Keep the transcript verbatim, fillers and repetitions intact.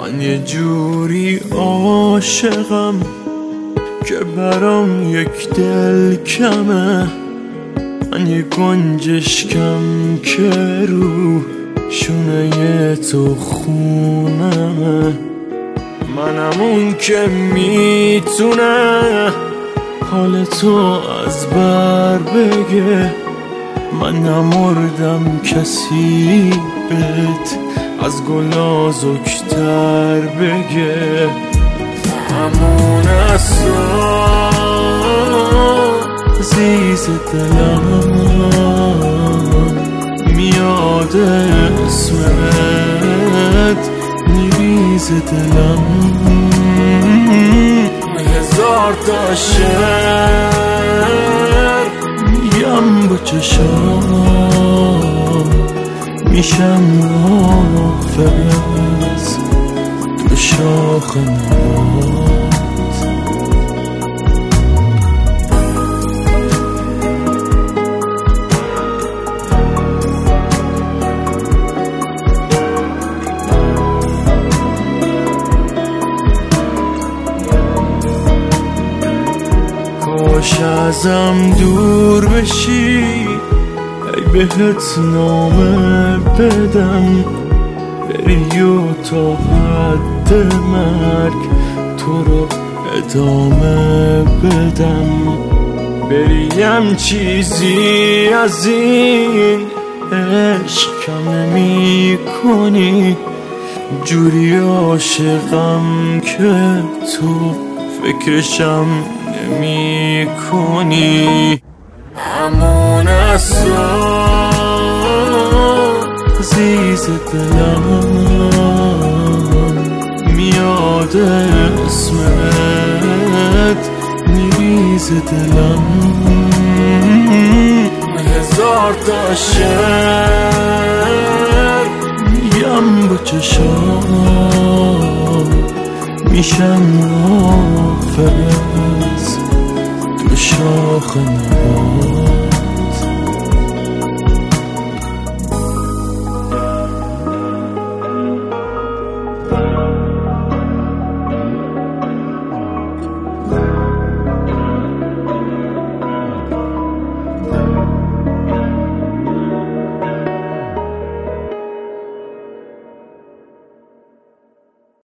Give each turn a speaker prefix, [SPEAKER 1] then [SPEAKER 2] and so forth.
[SPEAKER 1] من یه جوری عاشقم که برام یک دل کمه. من یه گنجشکم که رو شونه تو خونمه. منم اون که میتونه حال تو از بر بگه. من نمردم کسی بهت از گلا زکتر بگه. همون اصلا عزیز دلم میاد اسمت میریز دلم. هزار تا شعر میم با چشام میشم حافظ تو شاخ نبات. کاش ازم دور بشی ای بهت نامه بدم. بری و تا حد مرگ تو رو ادامه بدم. بریم چیزی از این عشق کم نمی کنی. جوری عاشقم که تو فکرشم نمی کنی. همون اصلا عزیز دلم میاد اسمت میریز دلم. هزار تا شعر میم با چشام میشم حافظ تو شاخ نبات.